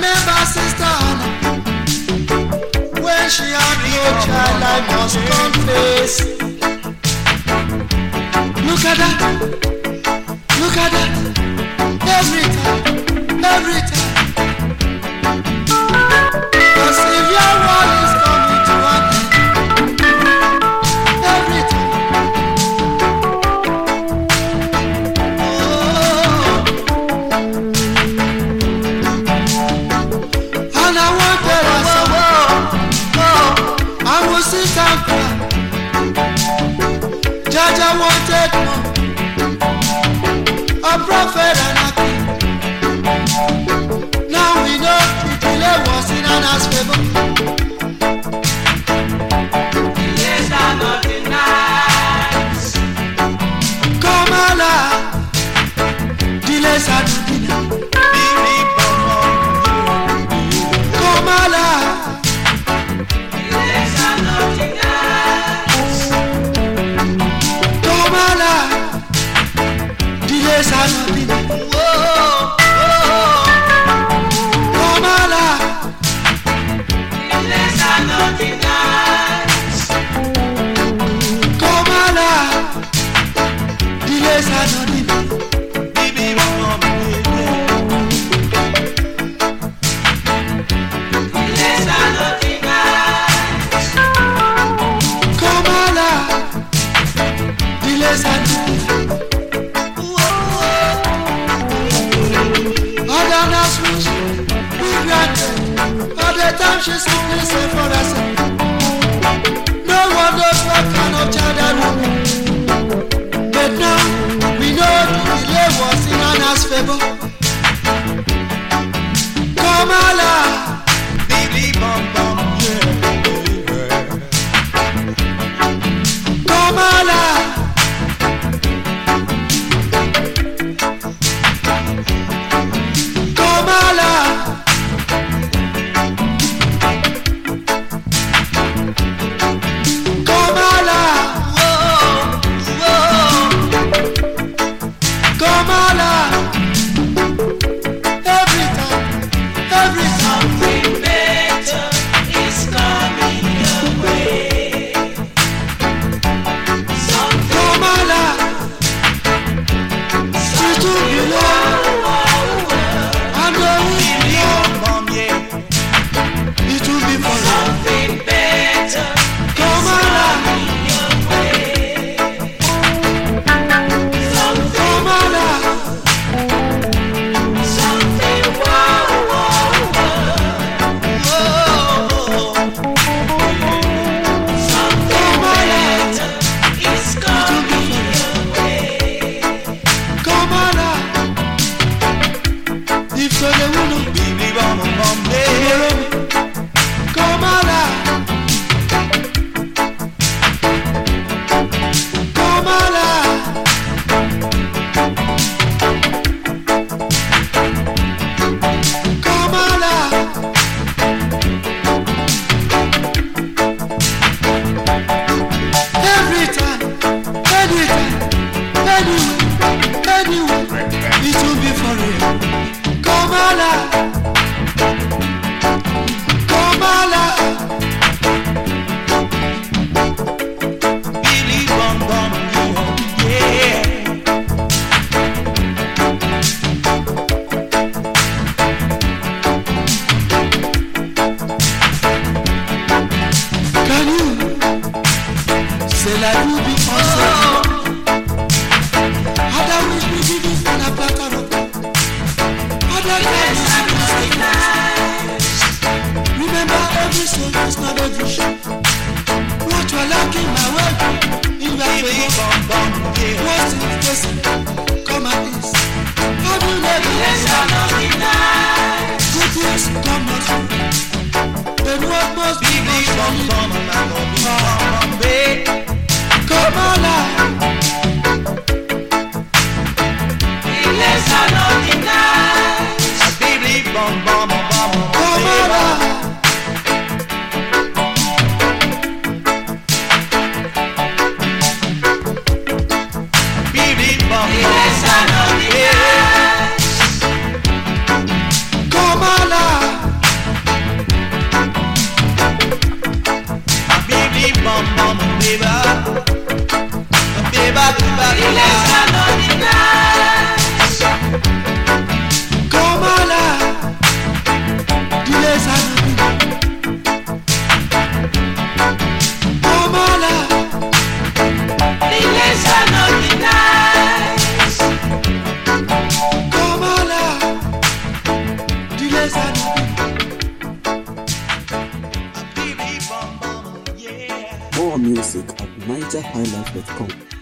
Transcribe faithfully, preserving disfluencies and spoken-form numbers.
remember Sister Anna, when she had no child, I must confess. Look at that, look at that, every time, every time. The Savior one is coming to an end, every time. Sit and cry. Jaja wanted more, a prophet and a king. Now we know the delay was in Anna's favor. Delays are not denied. Come alive. Delays are not denied. Come alive. Delays are not denied. Whoa, whoa. Come alive. Delays are not denied. Come alive. Delays are not denied. Baby, mama, baby. Delays are not denied. Come alive. Delays are not denied. All the time she simply said for herself, no one knows what kind of child I will be. But now we know the delay was in Anna's favor. Come alive, baby, bum bum, yeah. Come alive. Come alive. Come on, More music at niger highlife dot com.